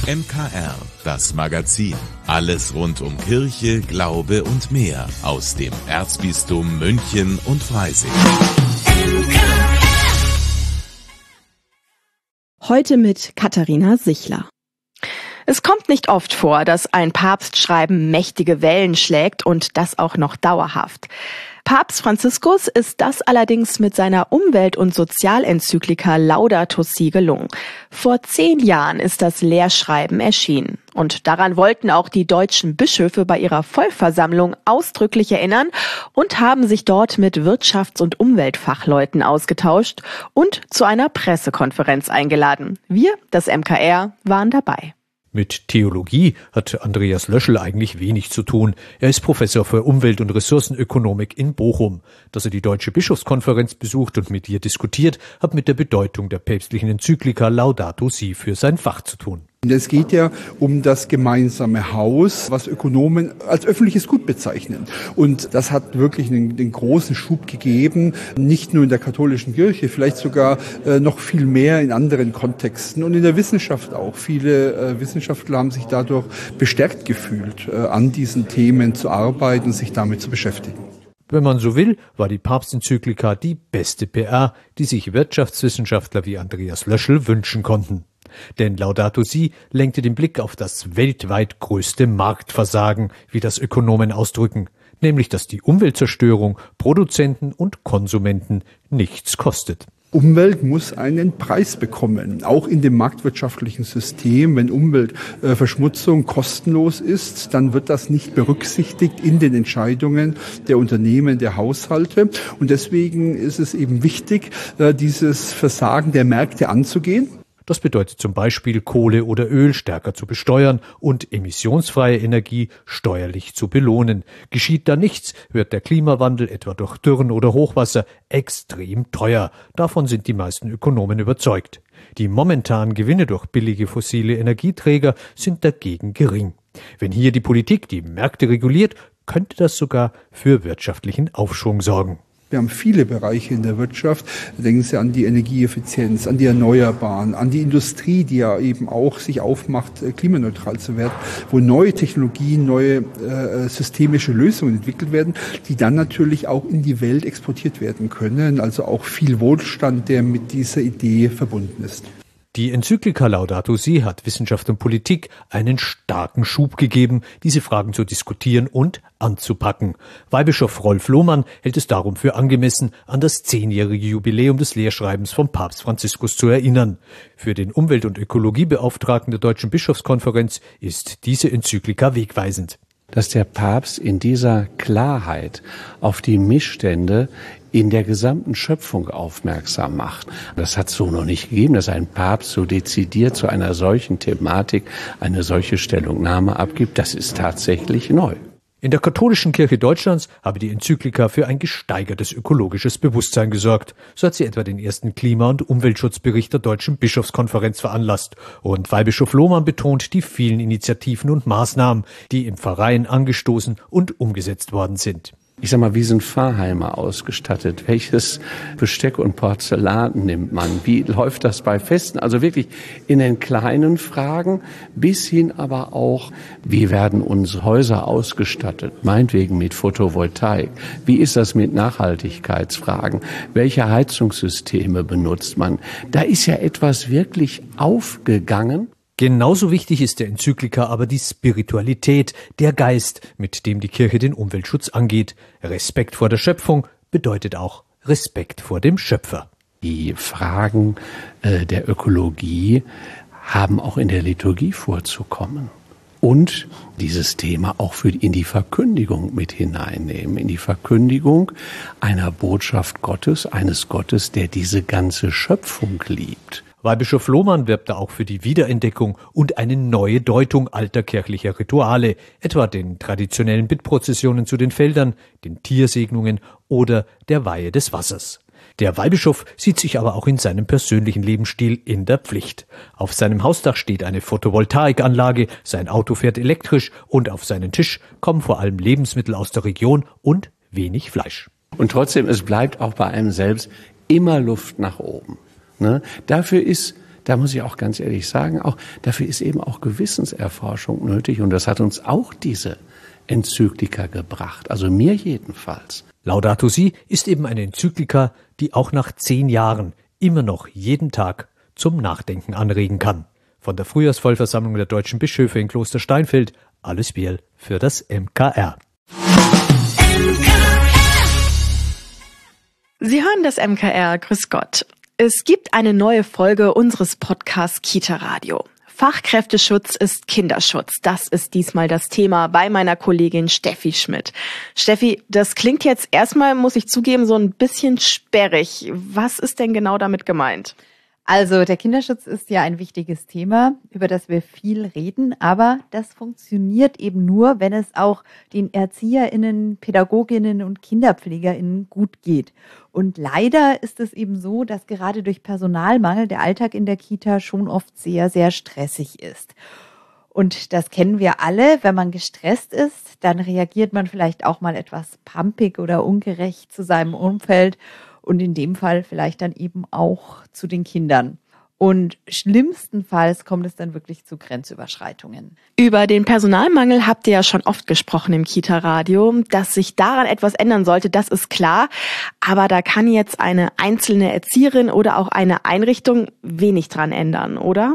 MKR, das Magazin. Alles rund um Kirche, Glaube und mehr aus dem Erzbistum München und Freising. Heute mit Katharina Sichler. Es kommt nicht oft vor, dass ein Papstschreiben mächtige Wellen schlägt und das auch noch dauerhaft. Papst Franziskus ist das allerdings mit seiner Umwelt- und Sozialenzyklika Laudato Si gelungen. Vor 10 Jahren ist das Lehrschreiben erschienen. Und daran wollten auch die deutschen Bischöfe bei ihrer Vollversammlung ausdrücklich erinnern und haben sich dort mit Wirtschafts- und Umweltfachleuten ausgetauscht und zu einer Pressekonferenz eingeladen. Wir, das MKR, waren dabei. Mit Theologie hat Andreas Löschel eigentlich wenig zu tun. Er ist Professor für Umwelt- und Ressourcenökonomik in Bochum. Dass er die Deutsche Bischofskonferenz besucht und mit ihr diskutiert, hat mit der Bedeutung der päpstlichen Enzyklika Laudato Si für sein Fach zu tun. Es geht ja um das gemeinsame Haus, was Ökonomen als öffentliches Gut bezeichnen. Und das hat wirklich den großen Schub gegeben, nicht nur in der katholischen Kirche, vielleicht sogar noch viel mehr in anderen Kontexten und in der Wissenschaft auch. Viele Wissenschaftler haben sich dadurch bestärkt gefühlt, an diesen Themen zu arbeiten und sich damit zu beschäftigen. Wenn man so will, war die Papstenzyklika die beste PR, die sich Wirtschaftswissenschaftler wie Andreas Löschel wünschen konnten. Denn Laudato Si lenkte den Blick auf das weltweit größte Marktversagen, wie das Ökonomen ausdrücken, nämlich dass die Umweltzerstörung Produzenten und Konsumenten nichts kostet. Umwelt muss einen Preis bekommen, auch in dem marktwirtschaftlichen System. Wenn Umweltverschmutzung kostenlos ist, dann wird das nicht berücksichtigt in den Entscheidungen der Unternehmen, der Haushalte. Und deswegen ist es eben wichtig, dieses Versagen der Märkte anzugehen. Das bedeutet zum Beispiel, Kohle oder Öl stärker zu besteuern und emissionsfreie Energie steuerlich zu belohnen. Geschieht da nichts, wird der Klimawandel, etwa durch Dürren oder Hochwasser, extrem teuer. Davon sind die meisten Ökonomen überzeugt. Die momentanen Gewinne durch billige fossile Energieträger sind dagegen gering. Wenn hier die Politik die Märkte reguliert, könnte das sogar für wirtschaftlichen Aufschwung sorgen. Wir haben viele Bereiche in der Wirtschaft. Denken Sie an die Energieeffizienz, an die Erneuerbaren, an die Industrie, die ja eben auch sich aufmacht, klimaneutral zu werden, wo neue Technologien, neue systemische Lösungen entwickelt werden, die dann natürlich auch in die Welt exportiert werden können. Also auch viel Wohlstand, der mit dieser Idee verbunden ist. Die Enzyklika Laudato Si hat Wissenschaft und Politik einen starken Schub gegeben, diese Fragen zu diskutieren und anzupacken. Weihbischof Rolf Lohmann hält es darum für angemessen, an das 10-jährige Jubiläum des Lehrschreibens von Papst Franziskus zu erinnern. Für den Umwelt- und Ökologiebeauftragten der Deutschen Bischofskonferenz ist diese Enzyklika wegweisend. Dass der Papst in dieser Klarheit auf die Missstände in der gesamten Schöpfung aufmerksam macht. Das hat es so noch nicht gegeben, dass ein Papst so dezidiert zu einer solchen Thematik eine solche Stellungnahme abgibt. Das ist tatsächlich neu. In der katholischen Kirche Deutschlands habe die Enzyklika für ein gesteigertes ökologisches Bewusstsein gesorgt. So hat sie etwa den ersten Klima- und Umweltschutzbericht der Deutschen Bischofskonferenz veranlasst. Und Weihbischof Lohmann betont die vielen Initiativen und Maßnahmen, die in Pfarreien angestoßen und umgesetzt worden sind. Ich sag mal, wie sind Pfarrheime ausgestattet? Welches Besteck und Porzellan nimmt man? Wie läuft das bei Festen? Also wirklich in den kleinen Fragen bis hin aber auch, wie werden unsere Häuser ausgestattet? Meinetwegen mit Photovoltaik. Wie ist das mit Nachhaltigkeitsfragen? Welche Heizungssysteme benutzt man? Da ist ja etwas wirklich aufgegangen. Genauso wichtig ist der Enzyklika aber die Spiritualität, der Geist, mit dem die Kirche den Umweltschutz angeht. Respekt vor der Schöpfung bedeutet auch Respekt vor dem Schöpfer. Die Fragen der Ökologie haben auch in der Liturgie vorzukommen. Und dieses Thema auch in die Verkündigung mit hineinnehmen, in die Verkündigung einer Botschaft Gottes, eines Gottes, der diese ganze Schöpfung liebt. Weihbischof Lohmann wirbte auch für die Wiederentdeckung und eine neue Deutung alter kirchlicher Rituale, etwa den traditionellen Bittprozessionen zu den Feldern, den Tiersegnungen oder der Weihe des Wassers. Der Weihbischof sieht sich aber auch in seinem persönlichen Lebensstil in der Pflicht. Auf seinem Hausdach steht eine Photovoltaikanlage, sein Auto fährt elektrisch und auf seinen Tisch kommen vor allem Lebensmittel aus der Region und wenig Fleisch. Und trotzdem, es bleibt auch bei einem selbst immer Luft nach oben. Ne? Dafür ist da muss ich auch ganz ehrlich sagen, auch dafür ist eben auch Gewissenserforschung nötig. Und das hat uns auch diese Enzyklika gebracht, also mir jedenfalls. Laudato Si ist eben eine Enzyklika, die auch nach 10 Jahren immer noch jeden Tag zum Nachdenken anregen kann. Von der Frühjahrsvollversammlung der deutschen Bischöfe in Kloster Steinfeld, alles Biel für das MKR. Sie hören das MKR, grüß Gott. Es gibt eine neue Folge unseres Podcasts Kita Radio. Fachkräfteschutz ist Kinderschutz. Das ist diesmal das Thema bei meiner Kollegin Steffi Schmidt. Steffi, das klingt jetzt erstmal, muss ich zugeben, so ein bisschen sperrig. Was ist denn genau damit gemeint? Also der Kinderschutz ist ja ein wichtiges Thema, über das wir viel reden, aber das funktioniert eben nur, wenn es auch den ErzieherInnen, PädagogInnen und KinderpflegerInnen gut geht. Und leider ist es eben so, dass gerade durch Personalmangel der Alltag in der Kita schon oft sehr, sehr stressig ist. Und das kennen wir alle, wenn man gestresst ist, dann reagiert man vielleicht auch mal etwas pampig oder ungerecht zu seinem Umfeld. Und in dem Fall vielleicht dann eben auch zu den Kindern. Und schlimmstenfalls kommt es dann wirklich zu Grenzüberschreitungen. Über den Personalmangel habt ihr ja schon oft gesprochen im Kita-Radio. Dass sich daran etwas ändern sollte, das ist klar. Aber da kann jetzt eine einzelne Erzieherin oder auch eine Einrichtung wenig dran ändern, oder?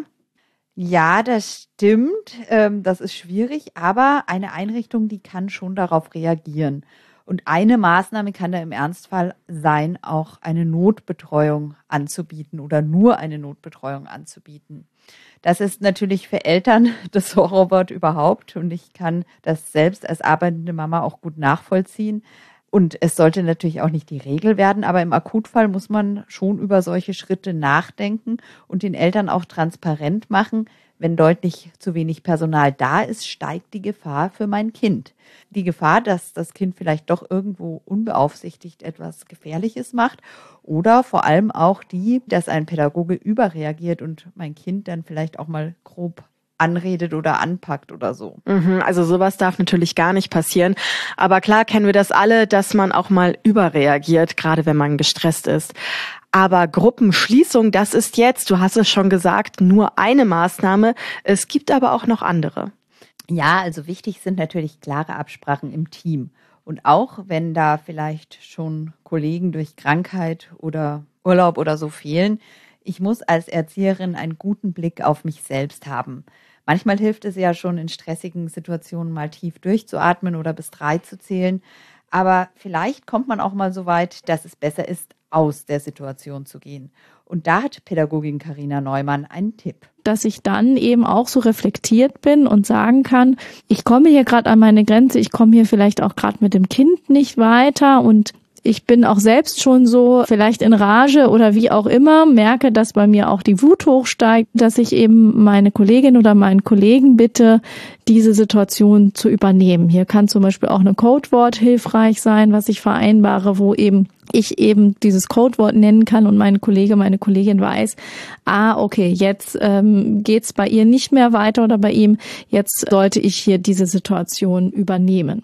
Ja, das stimmt. Das ist schwierig. Aber eine Einrichtung, die kann schon darauf reagieren. Und eine Maßnahme kann da im Ernstfall sein, auch eine Notbetreuung anzubieten oder nur eine Notbetreuung anzubieten. Das ist natürlich für Eltern das Horrorwort überhaupt und ich kann das selbst als arbeitende Mama auch gut nachvollziehen. Und es sollte natürlich auch nicht die Regel werden, aber im Akutfall muss man schon über solche Schritte nachdenken und den Eltern auch transparent machen. Wenn deutlich zu wenig Personal da ist, steigt die Gefahr für mein Kind. Die Gefahr, dass das Kind vielleicht doch irgendwo unbeaufsichtigt etwas Gefährliches macht oder vor allem auch die, dass ein Pädagoge überreagiert und mein Kind dann vielleicht auch mal grob anredet oder anpackt oder so. Also sowas darf natürlich gar nicht passieren. Aber klar kennen wir das alle, dass man auch mal überreagiert, gerade wenn man gestresst ist. Aber Gruppenschließung, das ist jetzt, du hast es schon gesagt, nur eine Maßnahme. Es gibt aber auch noch andere. Ja, also wichtig sind natürlich klare Absprachen im Team. Und auch wenn da vielleicht schon Kollegen durch Krankheit oder Urlaub oder so fehlen, ich muss als Erzieherin einen guten Blick auf mich selbst haben. Manchmal hilft es ja schon in stressigen Situationen mal tief durchzuatmen oder bis 3 zu zählen. Aber vielleicht kommt man auch mal so weit, dass es besser ist, aus der Situation zu gehen. Und da hat Pädagogin Carina Neumann einen Tipp. Dass ich dann eben auch so reflektiert bin und sagen kann, ich komme hier gerade an meine Grenze, ich komme hier vielleicht auch gerade mit dem Kind nicht weiter und ich bin auch selbst schon so vielleicht in Rage oder wie auch immer, merke, dass bei mir auch die Wut hochsteigt, dass ich eben meine Kollegin oder meinen Kollegen bitte, diese Situation zu übernehmen. Hier kann zum Beispiel auch ein Codewort hilfreich sein, was ich vereinbare, wo ich dieses Codewort nennen kann und meine Kollegin weiß, okay, jetzt geht's bei ihr nicht mehr weiter oder bei ihm, jetzt sollte ich hier diese Situation übernehmen.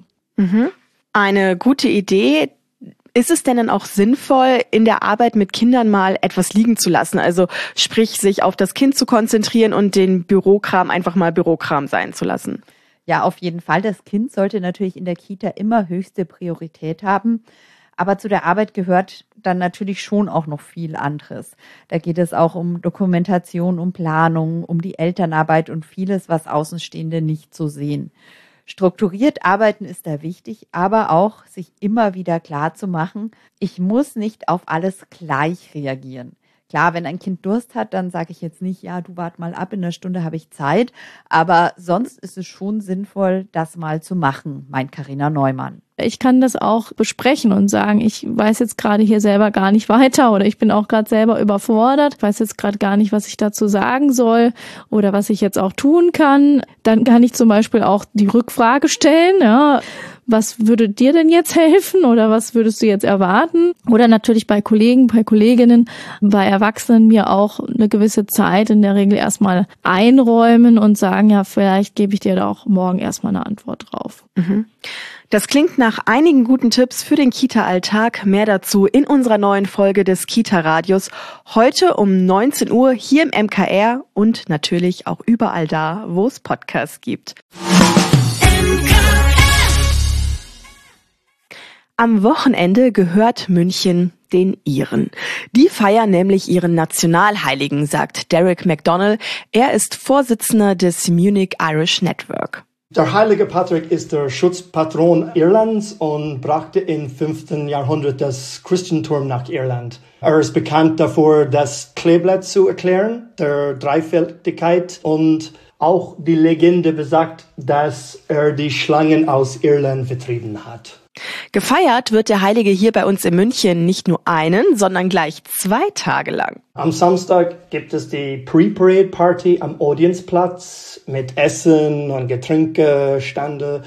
Eine gute Idee. Ist es denn dann auch sinnvoll, in der Arbeit mit Kindern mal etwas liegen zu lassen? Also sprich, sich auf das Kind zu konzentrieren und den Bürokram einfach mal Bürokram sein zu lassen? Ja, auf jeden Fall. Das Kind sollte natürlich in der Kita immer höchste Priorität haben. Aber zu der Arbeit gehört dann natürlich schon auch noch viel anderes. Da geht es auch um Dokumentation, um Planung, um die Elternarbeit und vieles, was Außenstehende nicht so sehen. Strukturiert arbeiten ist da wichtig, aber auch sich immer wieder klar zu machen, ich muss nicht auf alles gleich reagieren. Klar, wenn ein Kind Durst hat, dann sage ich jetzt nicht, ja, du wart mal ab, in einer Stunde habe ich Zeit. Aber sonst ist es schon sinnvoll, das mal zu machen, meint Carina Neumann. Ich kann das auch besprechen und sagen, ich weiß jetzt gerade hier selber gar nicht weiter oder ich bin auch gerade selber überfordert, ich weiß jetzt gerade gar nicht, was ich dazu sagen soll oder was ich jetzt auch tun kann. Dann kann ich zum Beispiel auch die Rückfrage stellen, ja, was würde dir denn jetzt helfen oder was würdest du jetzt erwarten? Oder natürlich bei Kollegen, bei Kolleginnen, bei Erwachsenen mir auch eine gewisse Zeit in der Regel erstmal einräumen und sagen, ja, vielleicht gebe ich dir da auch morgen erstmal eine Antwort drauf. Das klingt nach einigen guten Tipps für den Kita-Alltag. Mehr dazu in unserer neuen Folge des Kita-Radios. Heute um 19 Uhr hier im MKR und natürlich auch überall da, wo es Podcasts gibt. Am Wochenende gehört München den Iren. Die feiern nämlich ihren Nationalheiligen, sagt Derek McDonnell. Er ist Vorsitzender des Munich Irish Network. Der heilige Patrick ist der Schutzpatron Irlands und brachte im 5. Jahrhundert das Christentum nach Irland. Er ist bekannt dafür, das Kleeblatt zu erklären, der Dreifältigkeit, und auch die Legende besagt, dass er die Schlangen aus Irland vertrieben hat. Gefeiert wird der Heilige hier bei uns in München nicht nur einen, sondern gleich 2 Tage lang. Am Samstag gibt es die Pre-Parade-Party am Odeonsplatz mit Essen und Getränkestände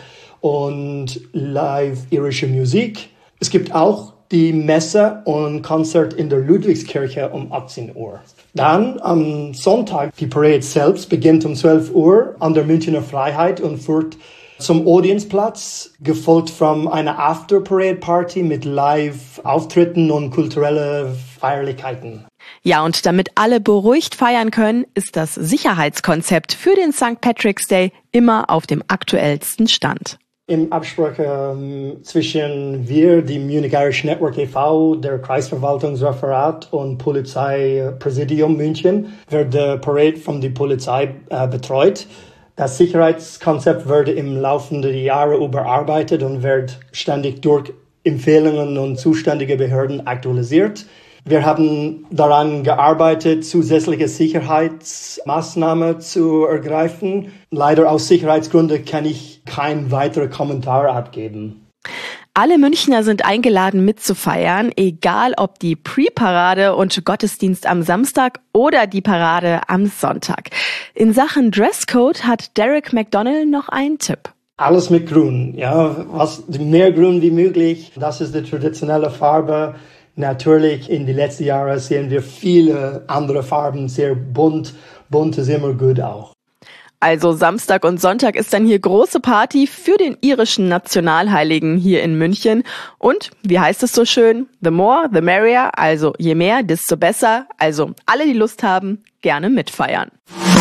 und live irische Musik. Es gibt auch die Messe und Konzert in der Ludwigskirche um 18 Uhr. Dann am Sonntag, die Parade selbst beginnt um 12 Uhr an der Münchner Freiheit und führt zum Odeonsplatz, gefolgt von einer After-Parade-Party mit Live-Auftritten und kulturelle Feierlichkeiten. Ja, und damit alle beruhigt feiern können, ist das Sicherheitskonzept für den St. Patrick's Day immer auf dem aktuellsten Stand. Im Absprache zwischen wir, die Munich Irish Network e.V., der Kreisverwaltungsreferat und Polizeipräsidium München, wird die Parade von der Polizei betreut. Das Sicherheitskonzept wurde im Laufe der Jahre überarbeitet und wird ständig durch Empfehlungen und zuständige Behörden aktualisiert. Wir haben daran gearbeitet, zusätzliche Sicherheitsmaßnahmen zu ergreifen. Leider aus Sicherheitsgründen kann ich keinen weiteren Kommentar abgeben. Alle Münchner sind eingeladen mitzufeiern, egal ob die Pre-Parade und Gottesdienst am Samstag oder die Parade am Sonntag. In Sachen Dresscode hat Derek McDonnell noch einen Tipp. Alles mit Grün, ja, mehr Grün wie möglich. Das ist die traditionelle Farbe. Natürlich, in den letzten Jahren sehen wir viele andere Farben, sehr bunt. Bunt ist immer gut auch. Also Samstag und Sonntag ist dann hier große Party für den irischen Nationalheiligen hier in München. Und, wie heißt es so schön, the more, the merrier, also je mehr, desto besser. Also alle, die Lust haben, gerne mitfeiern.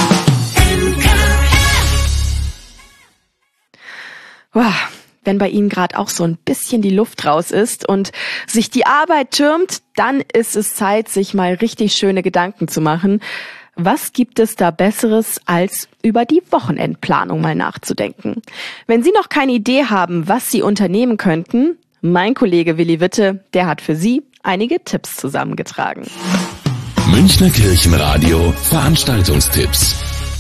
Wow. Wenn bei Ihnen gerade auch so ein bisschen die Luft raus ist und sich die Arbeit türmt, dann ist es Zeit, sich mal richtig schöne Gedanken zu machen. Was gibt es da Besseres, als über die Wochenendplanung mal nachzudenken? Wenn Sie noch keine Idee haben, was Sie unternehmen könnten, mein Kollege Willi Witte, der hat für Sie einige Tipps zusammengetragen. Münchner Kirchenradio Veranstaltungstipps.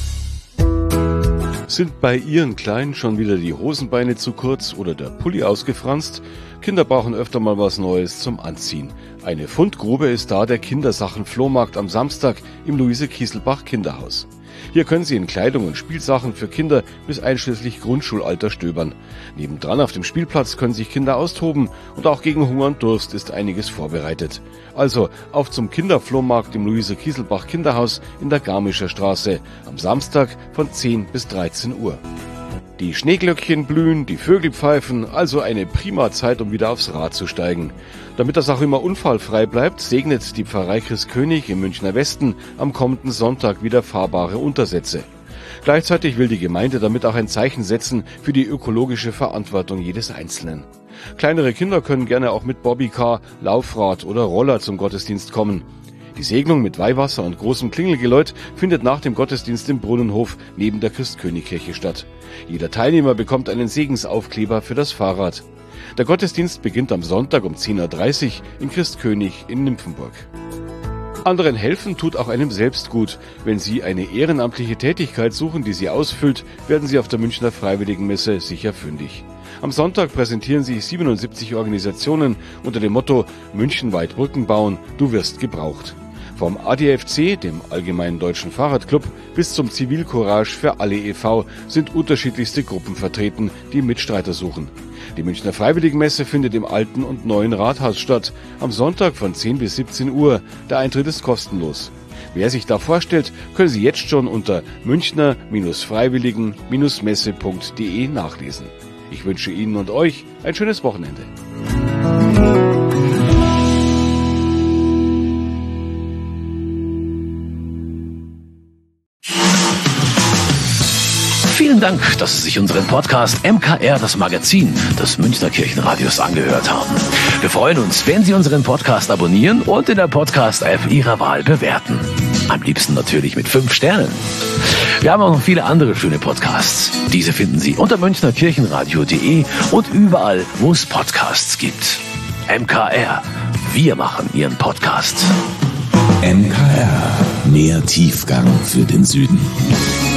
Sind bei Ihren Kleinen schon wieder die Hosenbeine zu kurz oder der Pulli ausgefranst? Kinder brauchen öfter mal was Neues zum Anziehen. Eine Fundgrube ist da der Kindersachen-Flohmarkt am Samstag im Luise-Kieselbach-Kinderhaus. Hier können Sie in Kleidung und Spielsachen für Kinder bis einschließlich Grundschulalter stöbern. Nebendran auf dem Spielplatz können sich Kinder austoben und auch gegen Hunger und Durst ist einiges vorbereitet. Also auf zum Kinderflohmarkt im Luise-Kieselbach-Kinderhaus in der Garmischer Straße am Samstag von 10 bis 13 Uhr. Die Schneeglöckchen blühen, die Vögel pfeifen, also eine prima Zeit, um wieder aufs Rad zu steigen. Damit das auch immer unfallfrei bleibt, segnet die Pfarrei Christkönig im Münchner Westen am kommenden Sonntag wieder fahrbare Untersätze. Gleichzeitig will die Gemeinde damit auch ein Zeichen setzen für die ökologische Verantwortung jedes Einzelnen. Kleinere Kinder können gerne auch mit Bobbycar, Laufrad oder Roller zum Gottesdienst kommen. Die Segnung mit Weihwasser und großem Klingelgeläut findet nach dem Gottesdienst im Brunnenhof neben der Christkönigkirche statt. Jeder Teilnehmer bekommt einen Segensaufkleber für das Fahrrad. Der Gottesdienst beginnt am Sonntag um 10.30 Uhr in Christkönig in Nymphenburg. Anderen helfen tut auch einem selbst gut. Wenn Sie eine ehrenamtliche Tätigkeit suchen, die Sie ausfüllt, werden Sie auf der Münchner Freiwilligenmesse sicher fündig. Am Sonntag präsentieren sich 77 Organisationen unter dem Motto Münchenweit Brücken bauen, du wirst gebraucht. Vom ADFC, dem Allgemeinen Deutschen Fahrradclub, bis zum Zivilcourage für alle e.V. sind unterschiedlichste Gruppen vertreten, die Mitstreiter suchen. Die Münchner Freiwilligenmesse findet im Alten und Neuen Rathaus statt, am Sonntag von 10 bis 17 Uhr. Der Eintritt ist kostenlos. Wer sich da vorstellt, können Sie jetzt schon unter münchner-freiwilligen-messe.de nachlesen. Ich wünsche Ihnen und euch ein schönes Wochenende. Vielen Dank, dass Sie sich unseren Podcast MKR, das Magazin des Münchner Kirchenradios, angehört haben. Wir freuen uns, wenn Sie unseren Podcast abonnieren und in der Podcast-App Ihrer Wahl bewerten. Am liebsten natürlich mit 5 Sternen. Wir haben auch noch viele andere schöne Podcasts. Diese finden Sie unter münchnerkirchenradio.de und überall, wo es Podcasts gibt. MKR, wir machen Ihren Podcast. MKR, mehr Tiefgang für den Süden.